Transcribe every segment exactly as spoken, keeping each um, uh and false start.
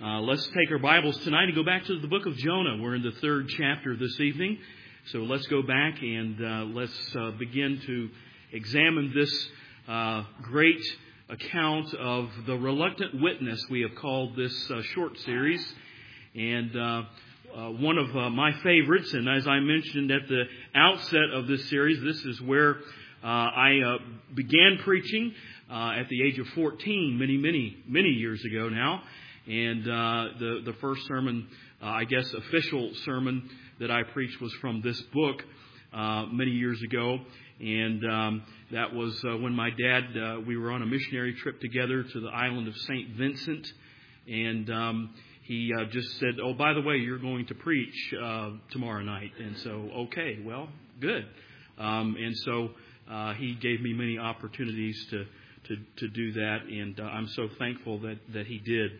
Uh, let's take our Bibles tonight and go back to the book of Jonah. We're in the third chapter this evening. So let's go back and uh, let's uh, begin to examine this uh, great account of the reluctant witness, we have called this uh, short series. And uh, uh, one of uh, my favorites, and as I mentioned at the outset of this series, this is where uh, I uh, began preaching uh, at the age of fourteen, many, many, many years ago now. And uh, the, the first sermon, uh, I guess official sermon that I preached was from this book uh, many years ago. And um, that was uh, when my dad, uh, we were on a missionary trip together to the island of Saint Vincent. And um, he uh, just said, oh, by the way, you're going to preach uh, tomorrow night. And so, okay, well, good. Um, and so uh, he gave me many opportunities to, to, to do that. And uh, I'm so thankful that, that he did.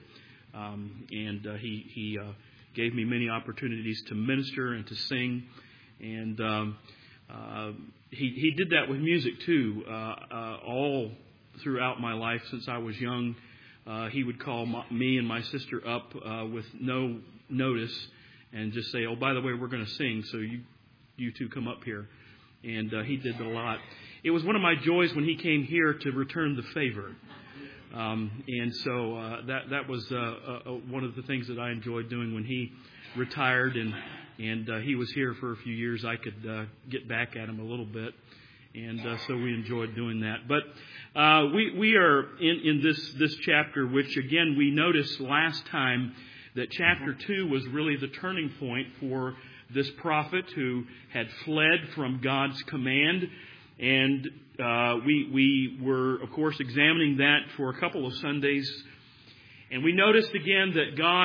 Um, and uh, he he uh, gave me many opportunities to minister and to sing, and um, uh, he he did that with music too. Uh, uh, all throughout my life since I was young, uh, he would call my, me and my sister up uh, with no notice and just say, "Oh, by the way, we're going to sing, so you you two come up here." And uh, he did a lot. It was one of my joys when he came here to return the favor. Um, and so uh, that that was uh, uh, one of the things that I enjoyed doing when he retired and and uh, he was here for a few years. I could uh, get back at him a little bit, and uh, so we enjoyed doing that. But uh, we we are in, in this this chapter, which again we noticed last time that chapter two was really the turning point for this prophet who had fled from God's command. And uh, we we were, of course, examining that for a couple of Sundays. And we noticed again that God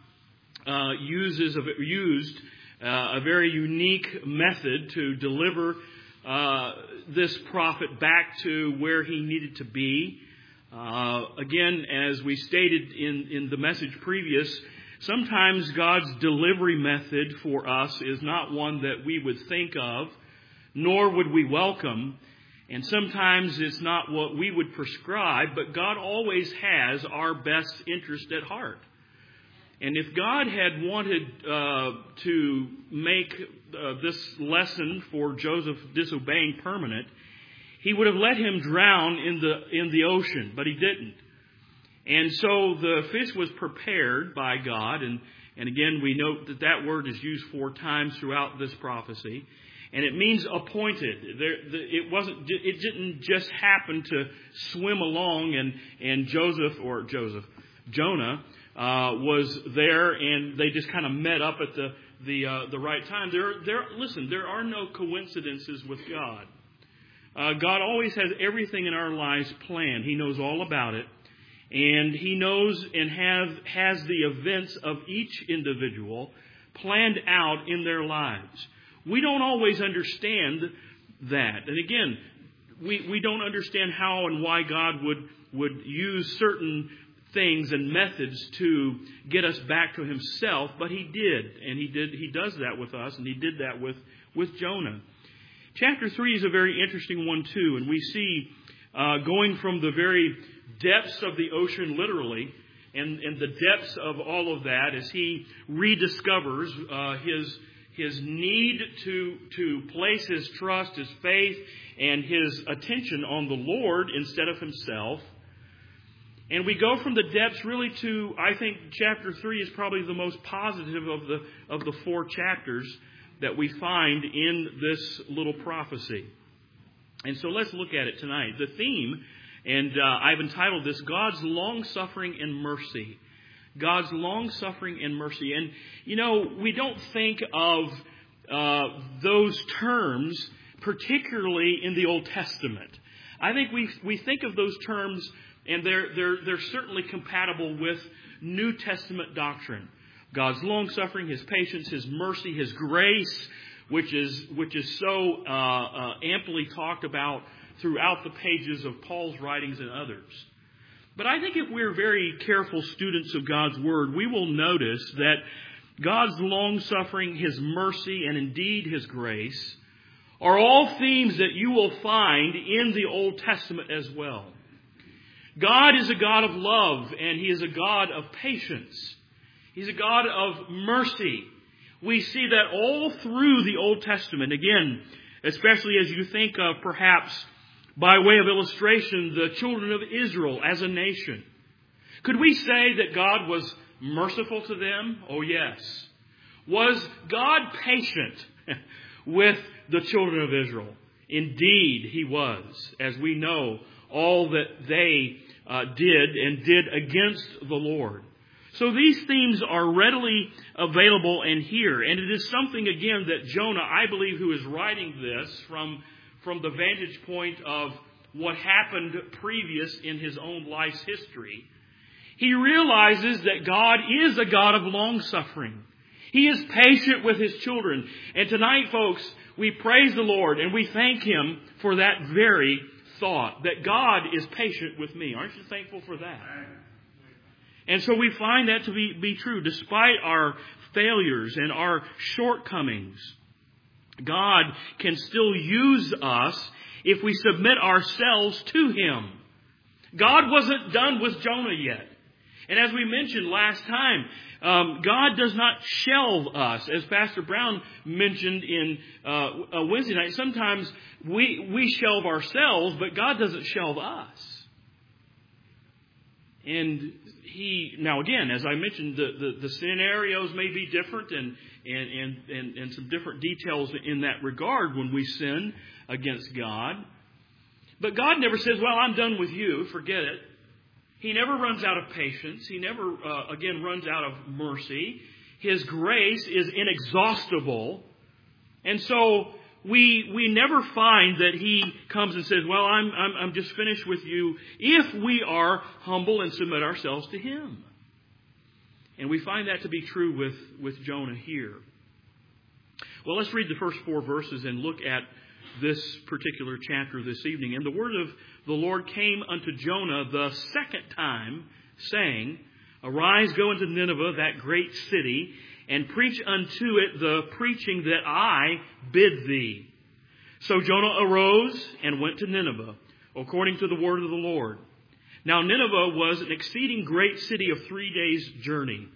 uh, uses a, used uh, a very unique method to deliver uh, this prophet back to where he needed to be. Uh, again, as we stated in, in the message previous, sometimes God's delivery method for us is not one that we would think of, nor would we welcome, and sometimes it's not what we would prescribe, but God always has our best interest at heart. And if God had wanted uh, to make uh, this lesson for Joseph disobeying permanent, he would have let him drown in the in the ocean, but he didn't. And so the fish was prepared by God, and, and again we note that that word is used four times throughout this prophecy. And it means appointed. There, the, it wasn't. It didn't just happen to swim along, and and Joseph or Joseph, Jonah uh, was there, and they just kind of met up at the the uh, the right time. There, there. Listen, there are no coincidences with God. Uh, God always has everything in our lives planned. He knows all about it, and He knows and have has the events of each individual planned out in their lives. We don't always understand that. And again, we, we don't understand how and why God would, would use certain things and methods to get us back to Himself, but He did. And He did. He does that with us, and He did that with, with Jonah. Chapter three is a very interesting one, too. And we see uh, going from the very depths of the ocean, literally, and, and the depths of all of that as he rediscovers uh, his His need to, to place his trust, his faith, and his attention on the Lord instead of himself. And we go from the depths really to, I think, chapter three is probably the most positive of the of the four chapters that we find in this little prophecy. And so let's look at it tonight. The theme, and uh, I've entitled this, God's long-suffering and mercy. God's long-suffering and mercy. And, you know, we don't think of uh, those terms, particularly in the Old Testament. I think we we think of those terms, and they're they're they're certainly compatible with New Testament doctrine. God's long-suffering, His patience, His mercy, His grace, which is which is so uh, uh, amply talked about throughout the pages of Paul's writings and others. But I think if we're very careful students of God's Word, we will notice that God's long-suffering, His mercy, and indeed His grace are all themes that you will find in the Old Testament as well. God is a God of love, and He is a God of patience. He's a God of mercy. We see that all through the Old Testament. Again, especially as you think of perhaps by way of illustration, the children of Israel as a nation. Could we say that God was merciful to them? Oh, yes. Was God patient with the children of Israel? Indeed, He was, as we know all that they uh, did and did against the Lord. So these themes are readily available and here. And it is something, again, that Jonah, I believe, who is writing this from, from the vantage point of what happened previous in his own life's history, he realizes that God is a God of long-suffering. He is patient with His children. And tonight, folks, we praise the Lord and we thank Him for that very thought, that God is patient with me. Aren't you thankful for that? And so we find that to be, be true. Despite our failures and our shortcomings, God can still use us if we submit ourselves to Him. God wasn't done with Jonah yet. And as we mentioned last time, um, God does not shelve us. As Pastor Brown mentioned in uh, a Wednesday night, sometimes we, we shelve ourselves, but God doesn't shelve us. And He, now again, as I mentioned, the, the, the scenarios may be different and, and, and, and, and some different details in that regard when we sin against God. But God never says, well, I'm done with you, forget it. He never runs out of patience. He never, uh, again, runs out of mercy. His grace is inexhaustible. And so we we never find that He comes and says, well, I'm, I'm, I'm just finished with you, if we are humble and submit ourselves to Him. And we find that to be true with, with Jonah here. Well, let's read the first four verses and look at this particular chapter this evening. And the word of the Lord came unto Jonah the second time, saying, Arise, go into Nineveh, that great city, and preach unto it the preaching that I bid thee. So Jonah arose and went to Nineveh, according to the word of the Lord. Now Nineveh was an exceeding great city of three days' journey.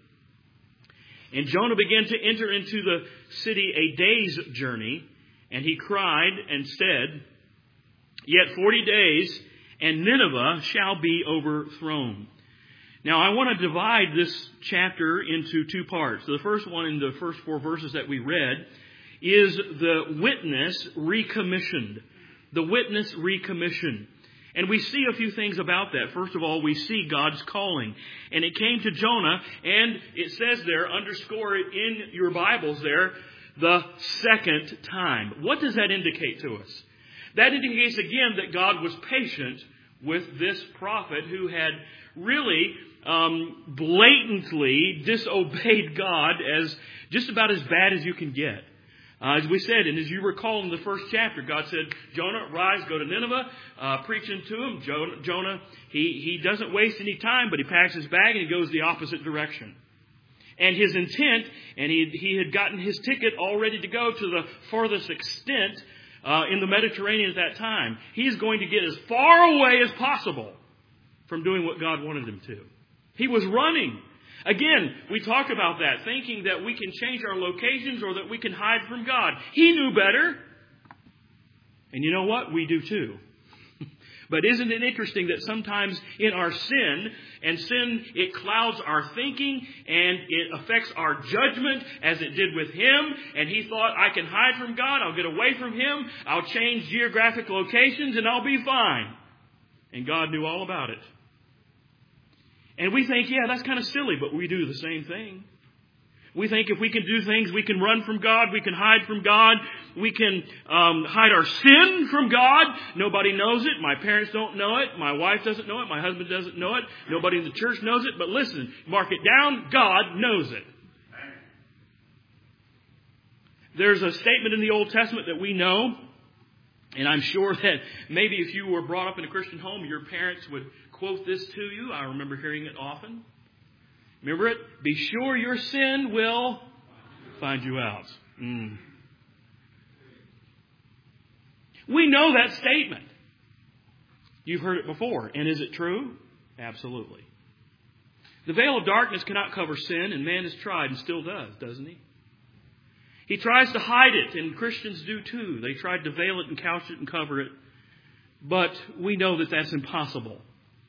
And Jonah began to enter into the city a day's journey, and he cried and said, Yet forty days, and Nineveh shall be overthrown. Now, I want to divide this chapter into two parts. The first one, in the first four verses that we read, is the witness recommissioned. The witness recommissioned. And we see a few things about that. First of all, we see God's calling. And it came to Jonah, and it says there, underscore it in your Bibles there, the second time. What does that indicate to us? That indicates again that God was patient with this prophet who had really um, blatantly disobeyed God as just about as bad as you can get. Uh, as we said, and as you recall in the first chapter, God said, Jonah, rise, go to Nineveh, uh, preaching to him. Jonah, Jonah he, he doesn't waste any time, but he packs his bag and he goes the opposite direction. And his intent, and he, he had gotten his ticket all ready to go to the farthest extent uh, in the Mediterranean at that time. He's going to get as far away as possible from doing what God wanted him to. He was running. Again, we talk about that, thinking that we can change our locations or that we can hide from God. He knew better. And you know what? We do too. But isn't it interesting that sometimes in our sin, and sin, it clouds our thinking and it affects our judgment as it did with him. And he thought, I can hide from God. I'll get away from Him. I'll change geographic locations and I'll be fine. And God knew all about it. And we think, yeah, that's kind of silly, but we do the same thing. We think if we can do things, we can run from God, we can hide from God, we can um, hide our sin from God. Nobody knows it. My parents don't know it. My wife doesn't know it. My husband doesn't know it. Nobody in the church knows it. But listen, mark it down. God knows it. There's a statement in the Old Testament that we know, and I'm sure that maybe if you were brought up in a Christian home, your parents would quote this to you. I remember hearing it often. Remember it? Be sure your sin will find you out. Mm. We know that statement. You've heard it before. And is it true? Absolutely. The veil of darkness cannot cover sin, and man has tried and still does, doesn't he? He tries to hide it, and Christians do too. They tried to veil it and couch it and cover it. But we know that that's impossible.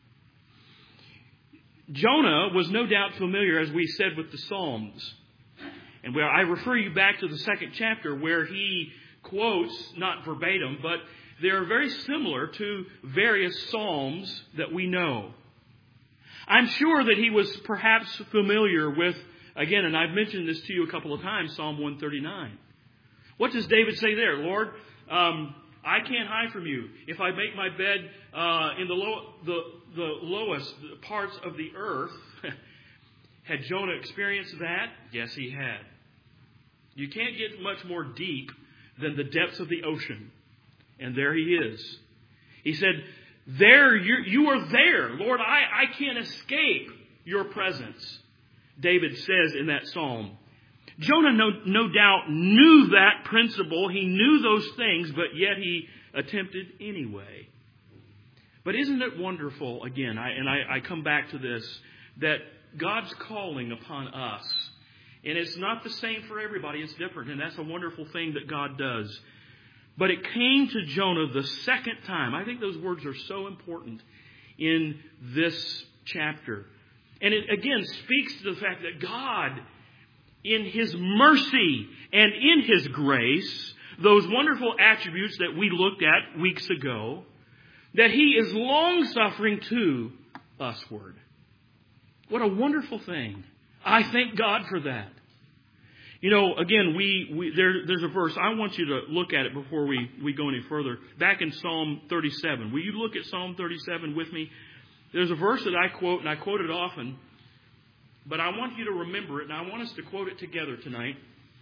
Jonah was no doubt familiar, as we said, with the Psalms. And where I refer you back to the second chapter where he quotes, not verbatim, but they are very similar to various Psalms that we know. I'm sure that he was perhaps familiar with, again, and I've mentioned this to you a couple of times, Psalm one thirty-nine. What does David say there? Lord, um, I can't hide from you. If I make my bed uh, in the, low, the, the lowest parts of the earth, had Jonah experienced that? Yes, he had. You can't get much more deep than the depths of the ocean. And there he is. He said, there, you, you are there. Lord, I, I can't escape your presence. David says in that psalm. Jonah no, no doubt knew that principle. He knew those things, but yet he attempted anyway. But isn't it wonderful, again, I, and I, I come back to this, that God's calling upon us, and it's not the same for everybody, it's different, and that's a wonderful thing that God does. But it came to Jonah the second time. I think those words are so important in this chapter. And it again speaks to the fact that God, in His mercy and in His grace, those wonderful attributes that we looked at weeks ago, that He is long-suffering to usward. What a wonderful thing. I thank God for that. You know, again, we, we there, there's a verse. I want you to look at it before we, we go any further. Back in Psalm thirty-seven. Will you look at Psalm thirty-seven with me? There's a verse that I quote, and I quote it often. But I want you to remember it, and I want us to quote it together tonight.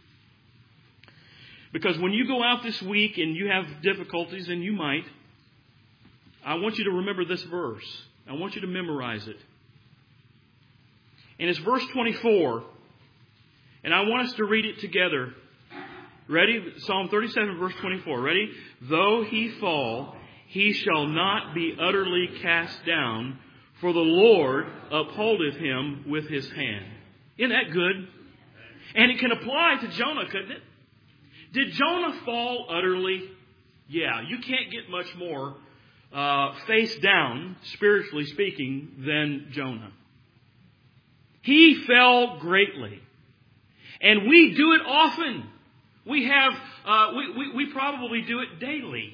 Because when you go out this week and you have difficulties, and you might, I want you to remember this verse. I want you to memorize it. And it's verse twenty-four. And I want us to read it together. Ready? Psalm thirty-seven, verse twenty-four. Ready? Though he fall, he shall not be utterly cast down, for the Lord upholdeth him with his hand. Isn't that good? And it can apply to Jonah, couldn't it? Did Jonah fall utterly? Yeah, you can't get much more uh, face down, spiritually speaking, than Jonah. He fell greatly. And we do it often. We have, uh, we, we, we probably do it daily.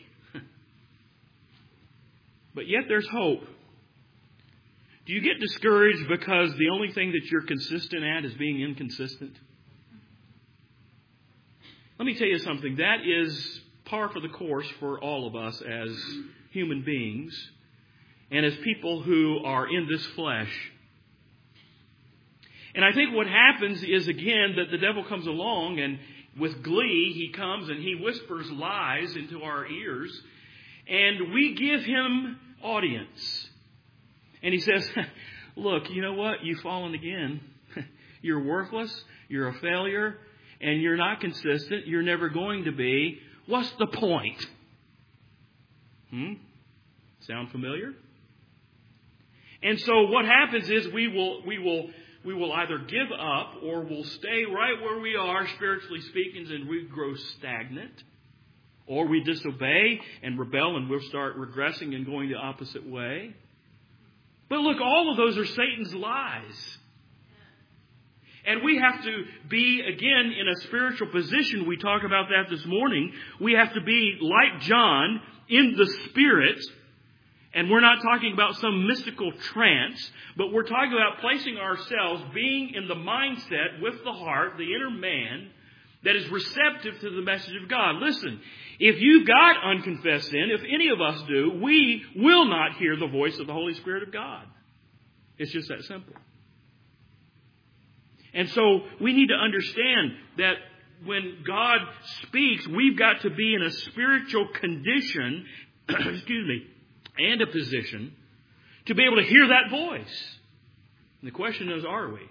But yet there's hope. Do you get discouraged because the only thing that you're consistent at is being inconsistent? Let me tell you something. That is par for the course for all of us as human beings and as people who are in this flesh. And I think what happens is, again, that the devil comes along and with glee, he comes and he whispers lies into our ears. And we give him audience. And he says, look, you know what? You've fallen again. You're worthless. You're a failure. And you're not consistent. You're never going to be. What's the point? Hmm? Sound familiar? And so what happens is we will we will we will either give up or we'll stay right where we are, spiritually speaking, and we grow stagnant. Or we disobey and rebel and we'll start regressing and going the opposite way. But look, all of those are Satan's lies. And we have to be, again, in a spiritual position. We talk about that this morning. We have to be like John in the Spirit. And we're not talking about some mystical trance, but we're talking about placing ourselves, being in the mindset with the heart, the inner man, that is receptive to the message of God. Listen, if you've got unconfessed sin, if any of us do, we will not hear the voice of the Holy Spirit of God. It's just that simple. And so we need to understand that when God speaks, we've got to be in a spiritual condition, excuse me, and a position to be able to hear that voice. And the question is, are we?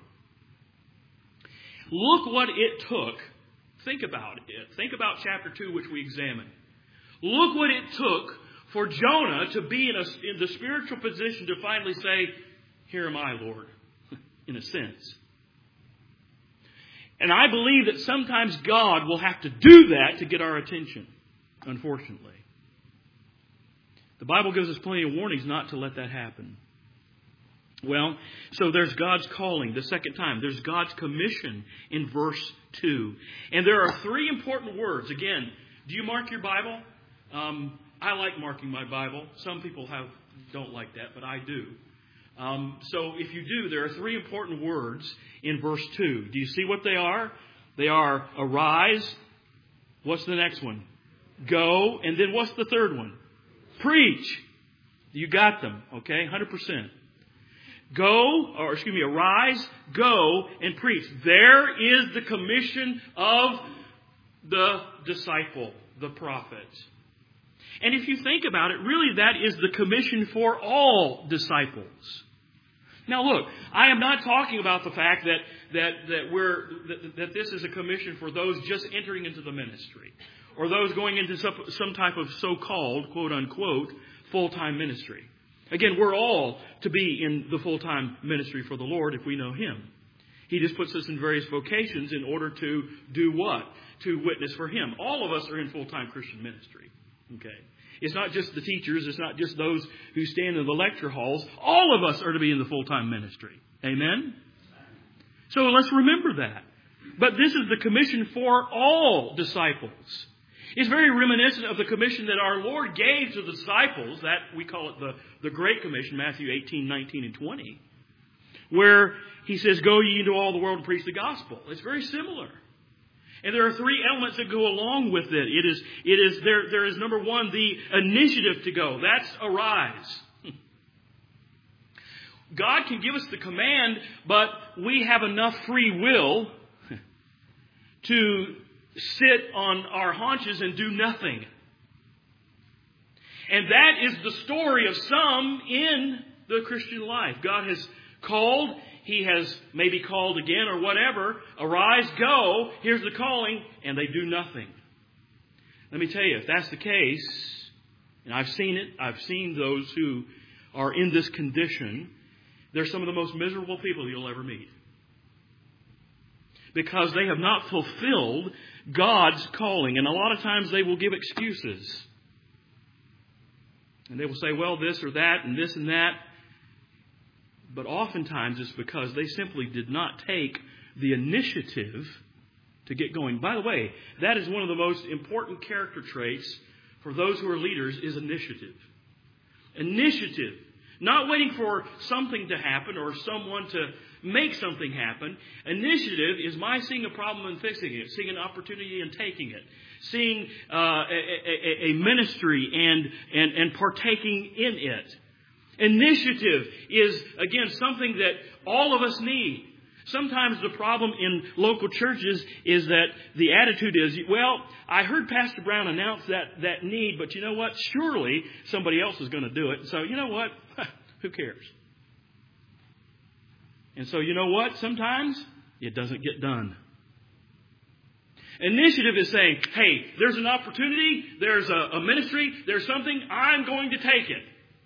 Look what it took. Think about it. Think about chapter two, which we examined. Look what it took for Jonah to be in, a, in the spiritual position to finally say, here am I, Lord. in a sense. And I believe that sometimes God will have to do that to get our attention, unfortunately. The Bible gives us plenty of warnings not to let that happen. Well, so there's God's calling the second time. There's God's commission in verse two. And there are three important words. Again, do you mark your Bible? Um, I like marking my Bible. Some people have don't like that, but I do. Um, so if you do, there are three important words in verse two. Do you see what they are? They are arise. What's the next one? Go. And then what's the third one? Preach. You got them, okay? one hundred percent. Go, or excuse me, arise, go, and preach. There is the commission of the disciple, the prophet. And if you think about it, really that is the commission for all disciples. Now look, I am not talking about the fact that that that we're that, that this is a commission for those just entering into the ministry, or those going into some, some type of so-called, quote-unquote, full-time ministry. Again, we're all to be in the full-time ministry for the Lord if we know Him. He just puts us in various vocations in order to do what? To witness for Him. All of us are in full-time Christian ministry. Okay. It's not just the teachers. It's not just those who stand in the lecture halls. All of us are to be in the full-time ministry. Amen? So let's remember that. But this is the commission for all disciples. It's very reminiscent of the commission that our Lord gave to the disciples. That we call it the, the Great Commission, Matthew eighteen, nineteen, and twenty. Where He says, go ye into all the world and preach the gospel. It's very similar. And there are three elements that go along with it. It is, it is there, there is number one, the initiative to go. That's arise. God can give us the command, but we have enough free will to sit on our haunches and do nothing. And that is the story of some in the Christian life. God has called. He has maybe called again or whatever. Arise, go. Here's the calling. And they do nothing. Let me tell you, if that's the case, and I've seen it, I've seen those who are in this condition, they're some of the most miserable people you'll ever meet. Because they have not fulfilled God's calling. And a lot of times they will give excuses. And they will say, well, this or that and this and that. But oftentimes it's because they simply did not take the initiative to get going. By the way, that is one of the most important character traits for those who are leaders is initiative. Initiative. Not waiting for something to happen or someone to make something happen. Initiative is my seeing a problem and fixing it, seeing an opportunity and taking it, seeing uh, a, a, a ministry and, and, and partaking in it. Initiative is, again, something that all of us need. Sometimes the problem in local churches is that the attitude is, well, I heard Pastor Brown announce that, that need, but you know what? Surely somebody else is going to do it. So you know what? Who cares? And so you know what? Sometimes it doesn't get done. Initiative is saying, hey, there's an opportunity, there's a, a ministry, there's something, I'm going to take it.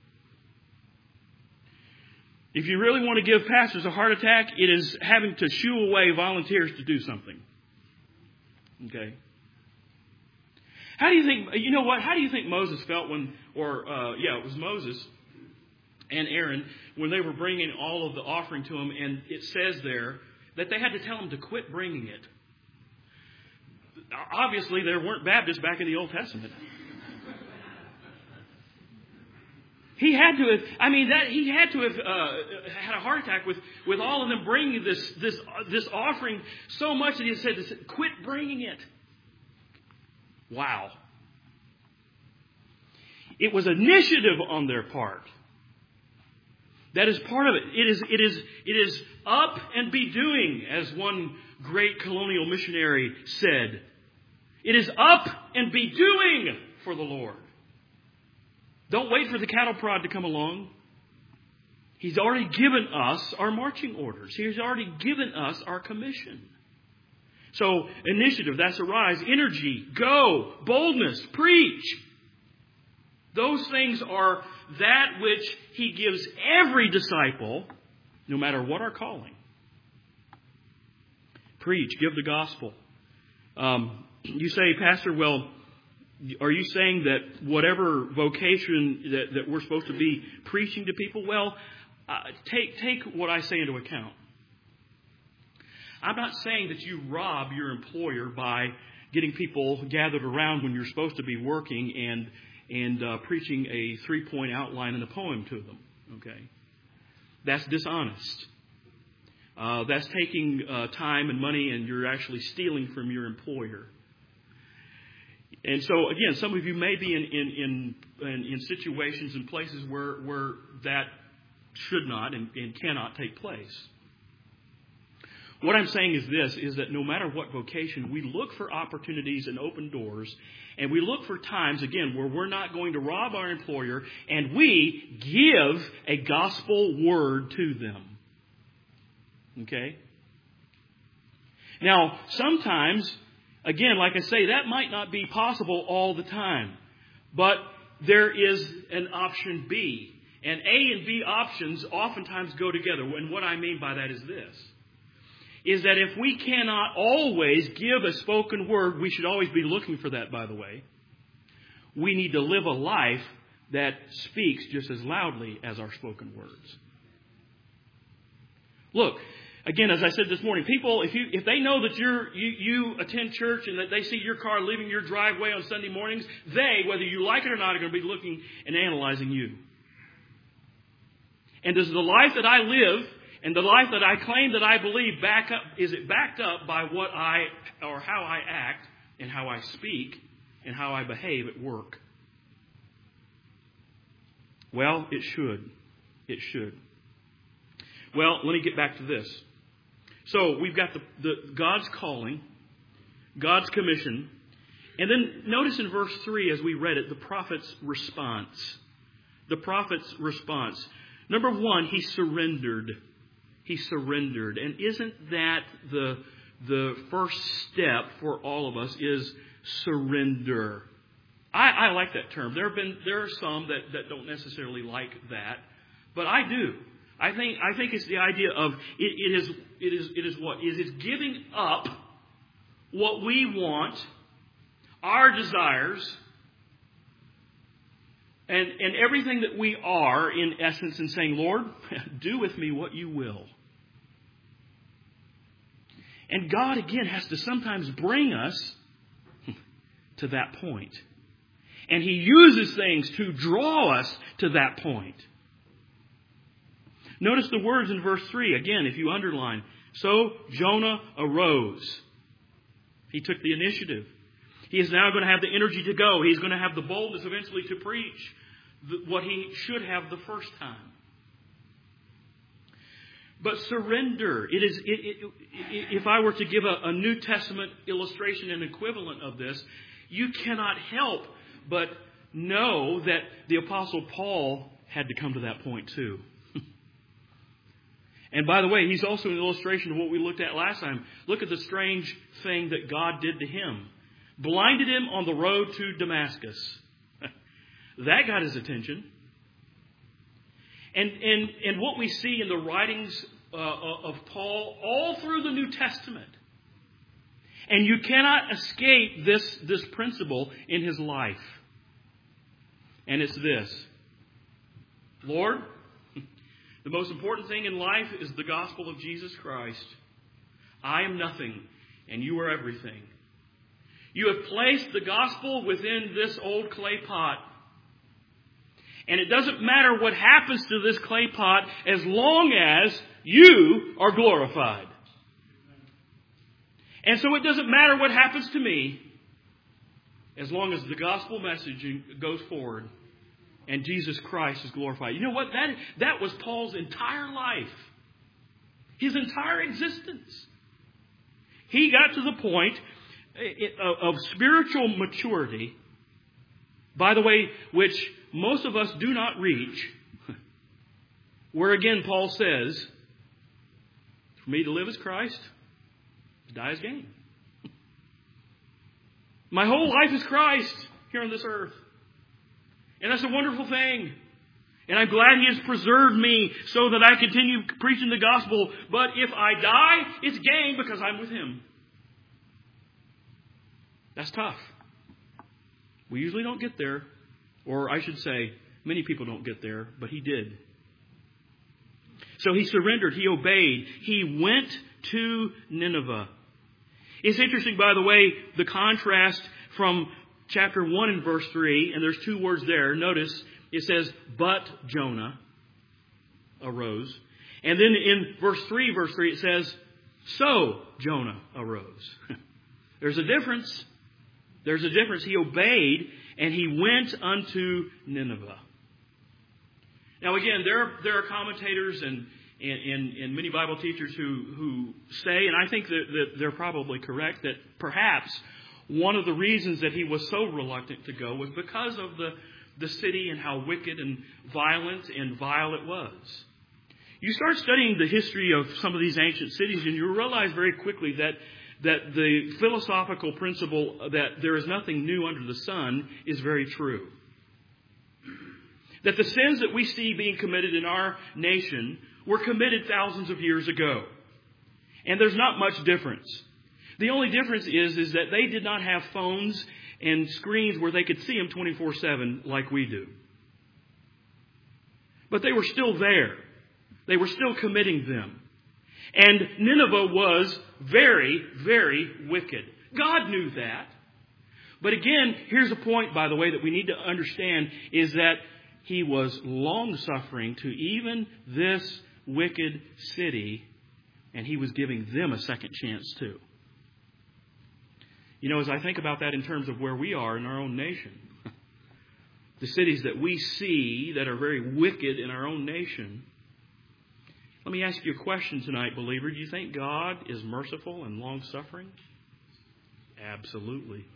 If you really want to give pastors a heart attack, it is having to shoo away volunteers to do something. Okay? How do you think, you know what, how do you think Moses felt when, or, uh, yeah, it was Moses and Aaron, when they were bringing all of the offering to him, and it says there that they had to tell him to quit bringing it. Obviously, there weren't Baptists back in the Old Testament. He had to have, I mean, that he had to have uh, had a heart attack with, with all of them bringing this this this offering so much that he said, quit bringing it. Wow. It was initiative on their part. That is part of it. It is, it is, it is up and be doing, as one great colonial missionary said. It is up and be doing for the Lord. Don't wait for the cattle prod to come along. He's already given us our marching orders. He's already given us our commission. So, initiative, that's arise. Energy, go. Boldness, preach. Those things are that which He gives every disciple, no matter what our calling. Preach. Give the gospel. Um, you say, Pastor, well, are you saying that whatever vocation that, that we're supposed to be preaching to people? Well, uh, take take what I say into account. I'm not saying that you rob your employer by getting people gathered around when you're supposed to be working and and uh, preaching a three-point outline in a poem to them. Okay, that's dishonest. Uh, that's taking uh, time and money, and you're actually stealing from your employer. And so, again, some of you may be in in in, in, in situations and places where where that should not and, and cannot take place. What I'm saying is this, is that no matter what vocation, we look for opportunities and open doors, and we look for times, again, where we're not going to rob our employer, and we give a gospel word to them. Okay? Now, sometimes, again, like I say, that might not be possible all the time, but there is an option B. And A and B options oftentimes go together. And what I mean by that is this. Is that if we cannot always give a spoken word, we should always be looking for that, by the way. We need to live a life that speaks just as loudly as our spoken words. Look, again, as I said this morning, people, if you if they know that you're you, you attend church and that they see your car leaving your driveway on Sunday mornings, they, whether you like it or not, are going to be looking and analyzing you. And does the life that I live and the life that I claim that I believe back up, is it backed up by what I, or how I act and how I speak and how I behave at work? Well, it should. It should. Well, let me get back to this. So we've got the, the God's calling, God's commission, and then notice in verse three as we read it, the prophet's response. The prophet's response. Number one, he surrendered. He surrendered. And isn't that the, the first step for all of us is surrender? I, I like that term. There have been there are some that, that don't necessarily like that, but I do. I think I think it's the idea of it, it is it is it is what? It is giving up what we want, our desires, and, and everything that we are, in essence, and saying, Lord, do with me what you will. And God, again, has to sometimes bring us to that point. And He uses things to draw us to that point. Notice the words in verse three. Again, if you underline. So Jonah arose. He took the initiative. He is now going to have the energy to go. He's going to have the boldness eventually to preach what he should have the first time. But surrender. It is. It, it, it, if I were to give a, a New Testament illustration and equivalent of this, you cannot help but know that the Apostle Paul had to come to that point too. And by the way, he's also an illustration of what we looked at last time. Look at the strange thing that God did to him. Blinded him on the road to Damascus. That got his attention. And, and, and what we see in the writings uh, of Paul all through the New Testament. And you cannot escape this, this principle in his life. And it's this. Lord, the most important thing in life is the gospel of Jesus Christ. I am nothing, and you are everything. You have placed the gospel within this old clay pot. And it doesn't matter what happens to this clay pot as long as you are glorified. And so it doesn't matter what happens to me as long as the gospel message goes forward and Jesus Christ is glorified. You know what? That, that was Paul's entire life. His entire existence. He got to the point of spiritual maturity, by the way, which most of us do not reach, where again Paul says, for me to live is Christ, to die is gain. My whole life is Christ here on this earth. And that's a wonderful thing. And I'm glad He has preserved me so that I continue preaching the gospel. But if I die, it's gain because I'm with Him. That's tough. We usually don't get there. Or I should say, many people don't get there, but he did. So he surrendered. He obeyed. He went to Nineveh. It's interesting, by the way, the contrast from chapter one and verse three. And there's two words there. Notice it says, but Jonah arose. And then in verse three, verse three, it says, so Jonah arose. There's a difference. There's a difference. He obeyed and he went unto Nineveh. Now again, there, there are commentators and, and, and, and many Bible teachers who, who say, and I think that, that they're probably correct, that perhaps one of the reasons that he was so reluctant to go was because of the, the city and how wicked and violent and vile it was. You start studying the history of some of these ancient cities and you realize very quickly that that the philosophical principle that there is nothing new under the sun is very true. That the sins that we see being committed in our nation were committed thousands of years ago. And there's not much difference. The only difference is, is that they did not have phones and screens where they could see them twenty-four seven like we do. But they were still there. They were still committing them. And Nineveh was very, very wicked. God knew that. But again, here's a point, by the way, that we need to understand is that He was long-suffering to even this wicked city, and He was giving them a second chance too. You know, as I think about that in terms of where we are in our own nation, the cities that we see that are very wicked in our own nation, let me ask you a question tonight, believer. Do you think God is merciful and long-suffering? Absolutely.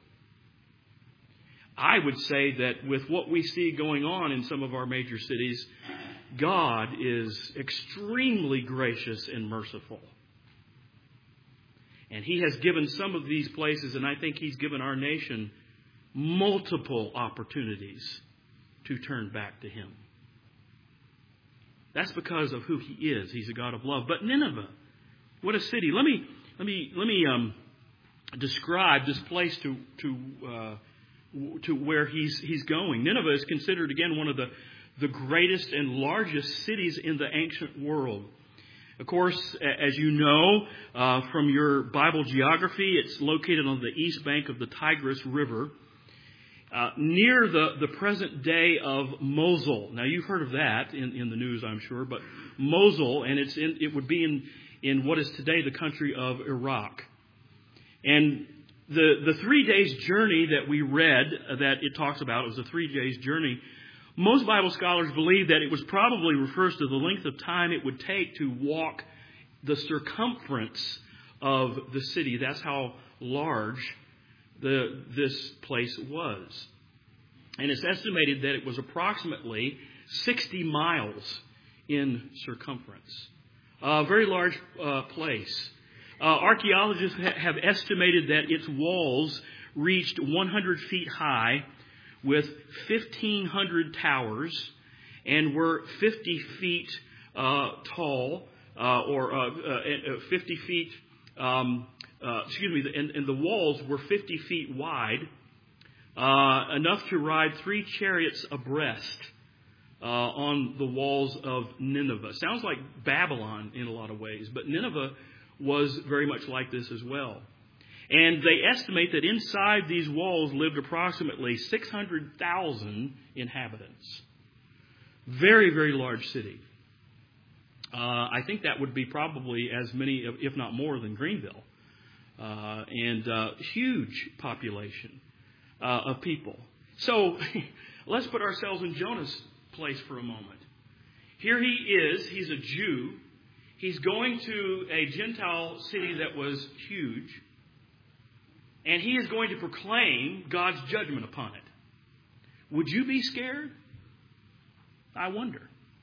I would say that with what we see going on in some of our major cities, God is extremely gracious and merciful. And He has given some of these places, and I think He's given our nation multiple opportunities to turn back to Him. That's because of who He is. He's a God of love. But Nineveh, what a city! Let me let me let me um, describe this place to to uh, to where he's he's going. Nineveh is considered again one of the the greatest and largest cities in the ancient world. Of course, as you know uh, from your Bible geography, it's located on the east bank of the Tigris River. Uh, near the, the present day of Mosul. Now, you've heard of that in, in the news, I'm sure, but Mosul, and it's in, it would be in, in what is today the country of Iraq. And the, the three days journey that we read uh, that it talks about, it was a three days journey, most Bible scholars believe that it was probably refers to the length of time it would take to walk the circumference of the city. That's how large The, this place was. And it's estimated that it was approximately sixty miles in circumference. A very large uh, place. Uh, archaeologists ha- have estimated that its walls reached one hundred feet high with fifteen hundred towers and were fifty feet uh, tall uh, or uh, uh, fifty feet um Uh, excuse me, and, and the walls were fifty feet wide, uh, enough to ride three chariots abreast uh, on the walls of Nineveh. Sounds like Babylon in a lot of ways, but Nineveh was very much like this as well. And they estimate that inside these walls lived approximately six hundred thousand inhabitants. Very, very large city. Uh, I think that would be probably as many, if not more, than Greenville. Uh, and uh, huge population uh, of people. So let's put ourselves in Jonah's place for a moment. Here he is. He's a Jew. He's going to a Gentile city that was huge. And he is going to proclaim God's judgment upon it. Would you be scared? I wonder.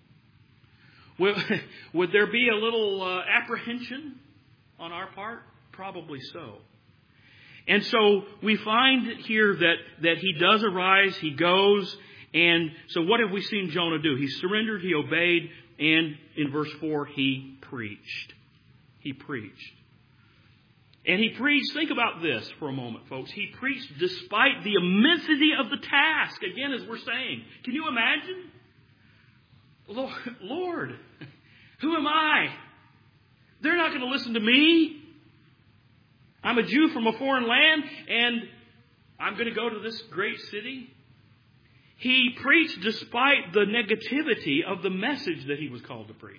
Would, would there be a little uh, apprehension on our part? Probably so. And so we find here that, that he does arise, he goes, And so what have we seen Jonah do? He surrendered, he obeyed, and in verse four, he preached. He preached. And he preached, think about this for a moment, folks. He preached despite the immensity of the task. Again, as we're saying, can you imagine? Lord, Lord, who am I? They're not going to listen to me. I'm a Jew from a foreign land, and I'm going to go to this great city. He preached despite the negativity of the message that he was called to preach.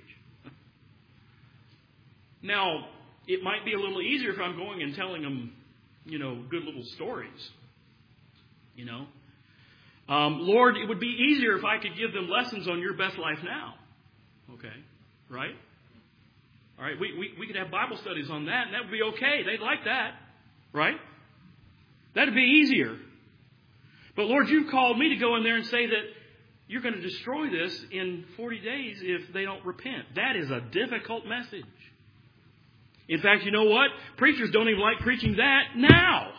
Now, it might be a little easier if I'm going and telling them, you know, good little stories. You know. Um, Lord, it would be easier if I could give them lessons on your best life now. Okay. Right? All right. We, we, we could have Bible studies on that, and that would be okay. They'd like that. Right? That'd be easier. But Lord, you've called me to go in there and say that you're going to destroy this in forty days if they don't repent. That is a difficult message. In fact, you know what? Preachers don't even like preaching that now.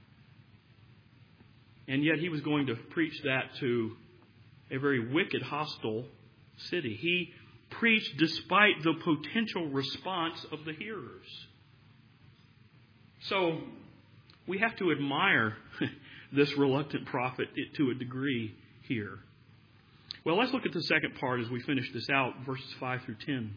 And yet he was going to preach that to a very wicked, hostile city. He preached despite the potential response of the hearers. So we have to admire this reluctant prophet to a degree here. Well, let's look at the second part as we finish this out, verses five through ten.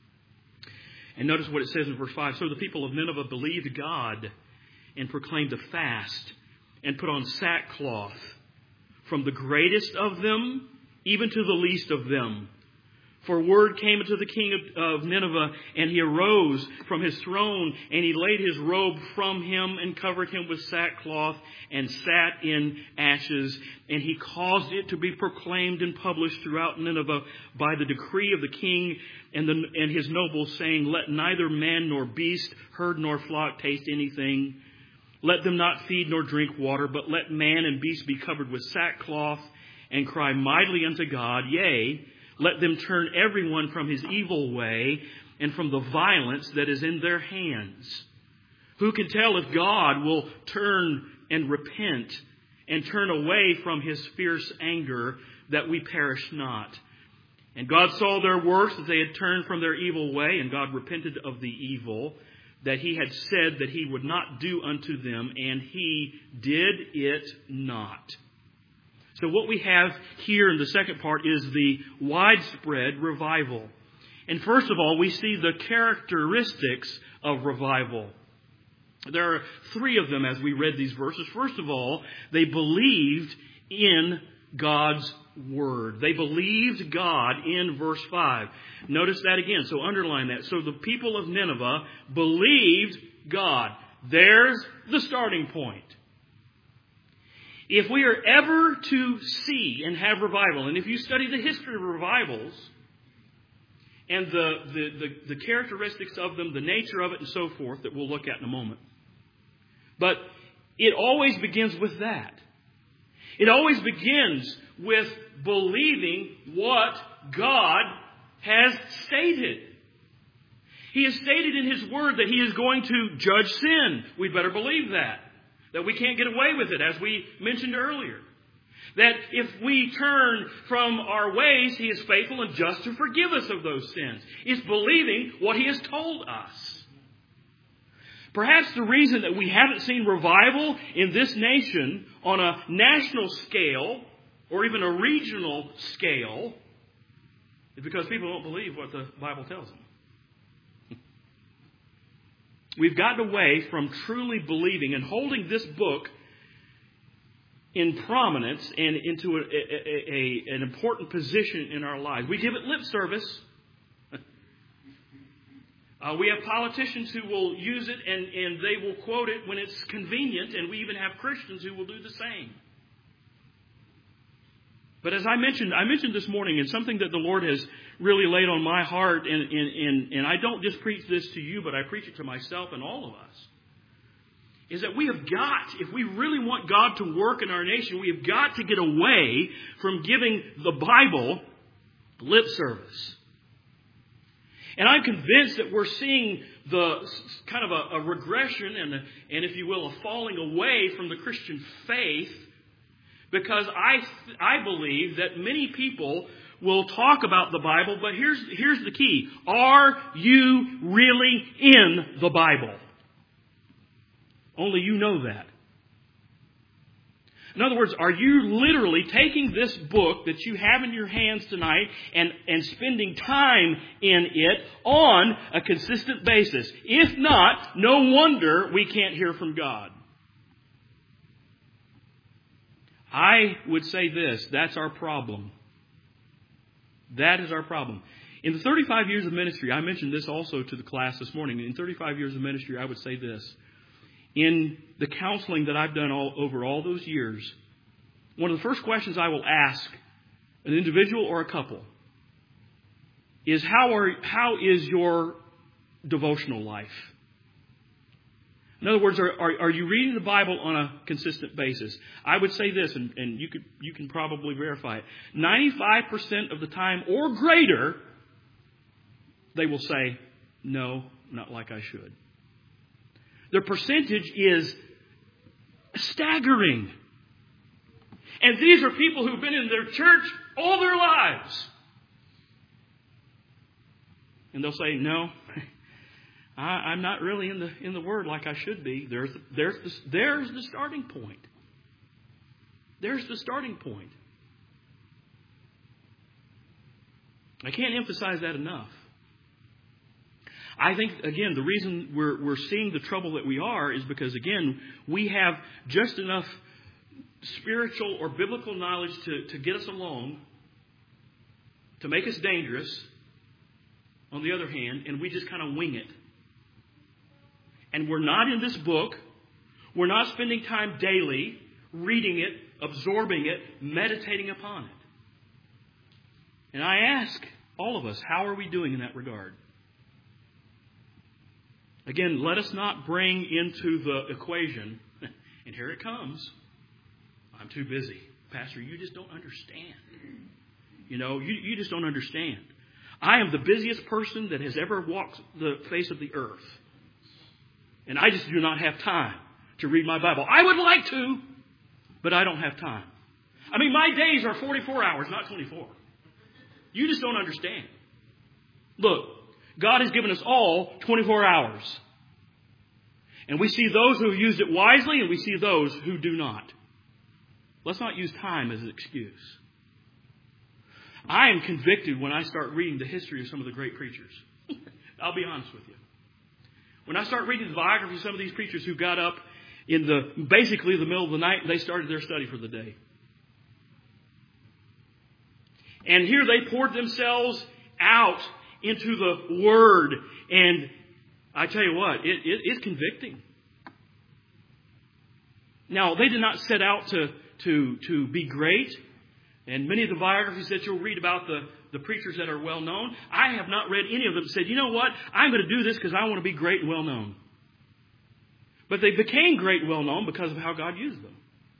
And notice what it says in verse five. So the people of Nineveh believed God and proclaimed a fast and put on sackcloth, from the greatest of them even to the least of them. For word came unto the king of, of Nineveh, and he arose from his throne, and he laid his robe from him and covered him with sackcloth and sat in ashes. And he caused it to be proclaimed and published throughout Nineveh by the decree of the king and, the, and his nobles, saying, let neither man nor beast, herd nor flock taste anything. Let them not feed nor drink water, but let man and beast be covered with sackcloth and cry mightily unto God. Yea, let them turn everyone from his evil way and from the violence that is in their hands. Who can tell if God will turn and repent and turn away from his fierce anger, that we perish not? And God saw their works, that they had turned from their evil way, and God repented of the evil that he had said that he would not do unto them, and he did it not. So what we have here in the second part is the widespread revival. And first of all, we see the characteristics of revival. There are three of them as we read these verses. First of all, they believed in God's word. They believed God in verse five. Notice that again. So underline that. So the people of Nineveh believed God. There's the starting point. If we are ever to see and have revival, and if you study the history of revivals and the, the, the, the characteristics of them, the nature of it and so forth, that we'll look at in a moment. But it always begins with that. It always begins with believing what God has stated. He has stated in His Word that He is going to judge sin. We better believe that. That we can't get away with it, as we mentioned earlier. That if we turn from our ways, He is faithful and just to forgive us of those sins. It's believing what He has told us. Perhaps the reason that we haven't seen revival in this nation on a national scale or even a regional scale is because people don't believe what the Bible tells them. We've gotten away from truly believing and holding this book in prominence and into a, a, a, an important position in our lives. We give it lip service. Uh, we have politicians who will use it and, and they will quote it when it's convenient, and we even have Christians who will do the same. But as I mentioned, I mentioned this morning, and something that the Lord has really laid on my heart, and, and, and, and I don't just preach this to you, but I preach it to myself and all of us, is that we have got, if we really want God to work in our nation, we have got to get away from giving the Bible lip service. And I'm convinced that we're seeing the kind of a, a regression and, a, and, if you will, a falling away from the Christian faith, because I I believe that many people will talk about the Bible, but here's here's the key. Are you really in the Bible? Only you know that. In other words, are you literally taking this book that you have in your hands tonight and, and spending time in it on a consistent basis? If not, no wonder we can't hear from God. I would say this, that's our problem. That is our problem. In the thirty-five years of ministry, I mentioned this also to the class this morning. In thirty-five years of ministry, I would say this. In the counseling that I've done all over all those years, one of the first questions I will ask an individual or a couple is how are how is your devotional life? In other words, are, are, are you reading the Bible on a consistent basis? I would say this, and, and you could you can probably verify it. ninety-five percent of the time or greater, they will say, no, not like I should. Their percentage is staggering. And these are people who've been in their church all their lives. And they'll say, no, I, I'm not really in the in the Word like I should be. There's there's the, there's the starting point. There's the starting point. I can't emphasize that enough. I think, again, the reason we're we're seeing the trouble that we are is because, again, we have just enough spiritual or biblical knowledge to, to get us along, to make us dangerous, on the other hand, and we just kind of wing it. And we're not in this book. We're not spending time daily reading it, absorbing it, meditating upon it. And I ask all of us, how are we doing in that regard? Again, let us not bring into the equation, and here it comes, I'm too busy. Pastor, you just don't understand. You know, you, you just don't understand. I am the busiest person that has ever walked the face of the earth. And I just do not have time to read my Bible. I would like to, but I don't have time. I mean, my days are forty-four hours, not twenty-four. You just don't understand. Look, God has given us all twenty-four hours. And we see those who have used it wisely, and we see those who do not. Let's not use time as an excuse. I am convicted when I start reading the history of some of the great preachers. I'll be honest with you. When I start reading the biography of some of these preachers who got up in the basically the middle of the night and they started their study for the day. And here they poured themselves out into the Word. And I tell you what, it, it, it's convicting. Now, they did not set out to, to, to be great. And many of the biographies that you'll read about the, the preachers that are well known, I have not read any of them that said, you know what, I'm going to do this because I want to be great and well known. But they became great and well known because of how God used them.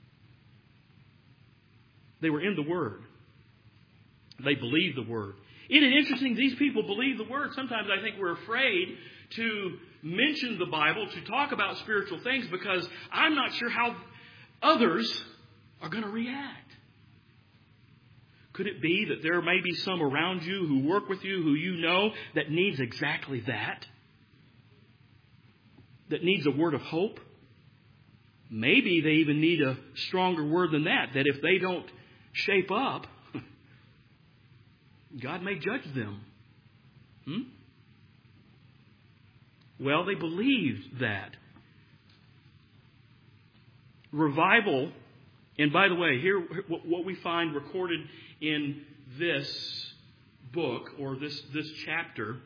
They were in the Word. They believed the Word. Isn't it interesting? These people believe the Word. Sometimes I think we're afraid to mention the Bible, to talk about spiritual things, because I'm not sure how others are going to react. Could it be that there may be some around you who work with you, who you know, that needs exactly that? That needs a word of hope? Maybe they even need a stronger word than that, that if they don't shape up, God may judge them. Hmm? Well, they believed that. Revival, and by the way, here what we find recorded in this book or this, this chapter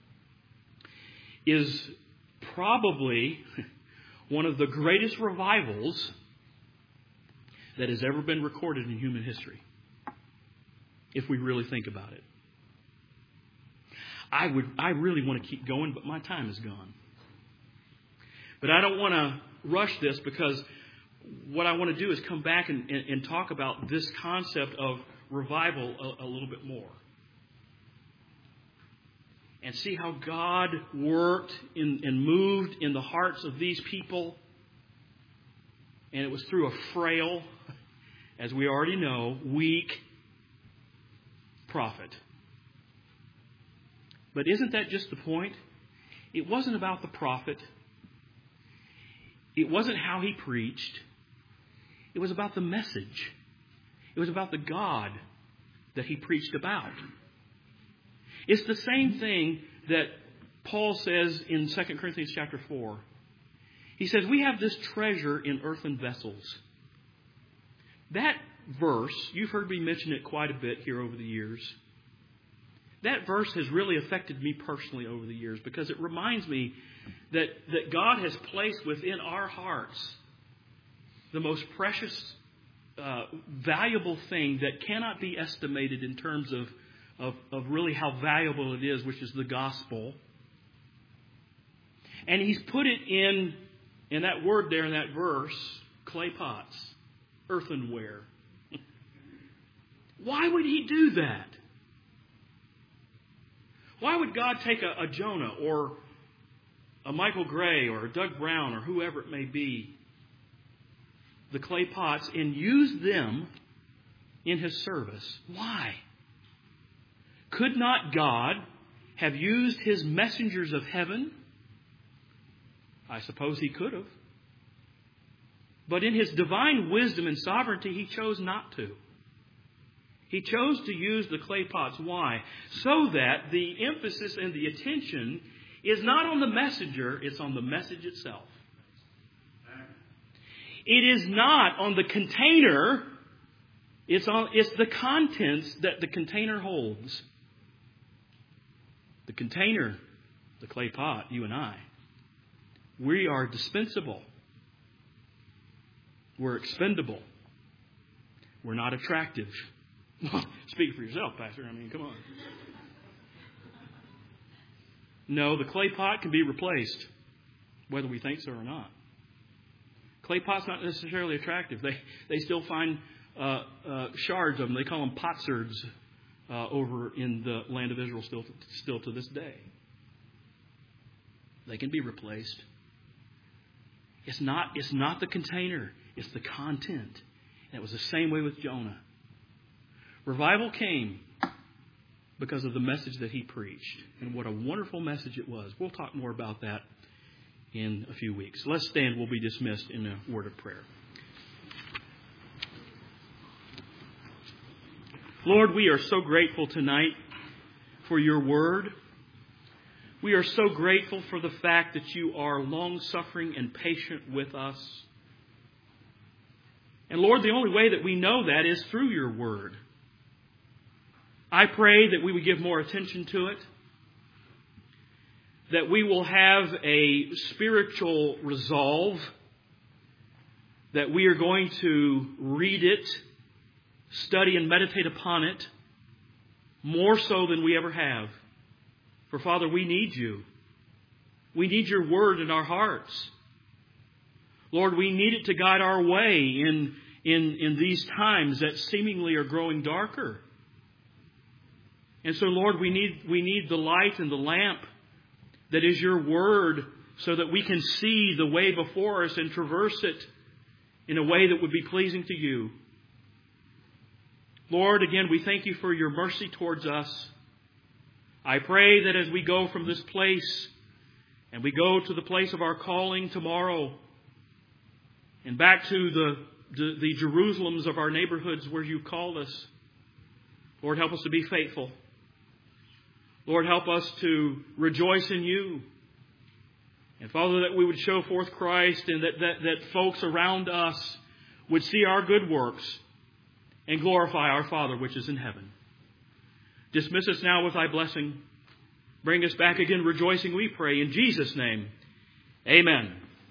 is probably one of the greatest revivals that has ever been recorded in human history, if we really think about it. I would, I really want to keep going, but my time is gone. But I don't want to rush this, because what I want to do is come back and, and, and talk about this concept of revival a, a little bit more. And see how God worked in, and moved in the hearts of these people. And it was through a frail as we already know, weak prophet. But isn't that just the point? It wasn't about the prophet. It wasn't how he preached. It was about the message. It was about the God that he preached about. It's the same thing that Paul says in Second Corinthians chapter four. He says, we have this treasure in earthen vessels. That verse, you've heard me mention it quite a bit here over the years. That verse has really affected me personally over the years because it reminds me that, that God has placed within our hearts the most precious, uh, valuable thing that cannot be estimated in terms of, of, of really how valuable it is, which is the gospel. And He's put it in, in that word there in that verse, clay pots, earthenware. Why would He do that? Why would God take a, a Jonah or a Michael Gray or a Doug Brown or whoever it may be, the clay pots, and use them in His service? Why? Could not God have used His messengers of heaven? I suppose He could have. But in His divine wisdom and sovereignty, He chose not to. He chose to use the clay pots. Why? So that the emphasis and the attention is not on the messenger, it's on the message itself. It is not on the container, it's on it's the contents that the container holds. The container, the clay pot, you and I, we are dispensable. We're expendable. We're not attractive. Speak for yourself, Pastor. I mean, come on. No, the clay pot can be replaced, whether we think so or not. Clay pot's not necessarily attractive. They they still find uh, uh, shards of them. They call them potsherds uh, over in the land of Israel still to, still to this day. They can be replaced. It's not it's not the container. It's the content. And it was the same way with Jonah. Revival came because of the message that he preached. And what a wonderful message it was. We'll talk more about that in a few weeks. Let's stand. We'll be dismissed in a word of prayer. Lord, we are so grateful tonight for your word. We are so grateful for the fact that you are long-suffering and patient with us. And Lord, the only way that we know that is through your word. I pray that we would give more attention to it, that we will have a spiritual resolve, that we are going to read it, study and meditate upon it, more so than we ever have. For Father, we need you. We need your word in our hearts. Lord, we need it to guide our way in, in, in these times that seemingly are growing darker. And so, Lord, we need we need the light and the lamp that is your word so that we can see the way before us and traverse it in a way that would be pleasing to you. Lord, again, we thank you for your mercy towards us. I pray that as we go from this place and we go to the place of our calling tomorrow and back to the, the, the Jerusalems of our neighborhoods where you've called us, Lord, help us to be faithful. Lord, help us to rejoice in you. And Father, that we would show forth Christ and that, that, that folks around us would see our good works and glorify our Father which is in heaven. Dismiss us now with thy blessing. Bring us back again rejoicing, we pray. In Jesus' name, amen.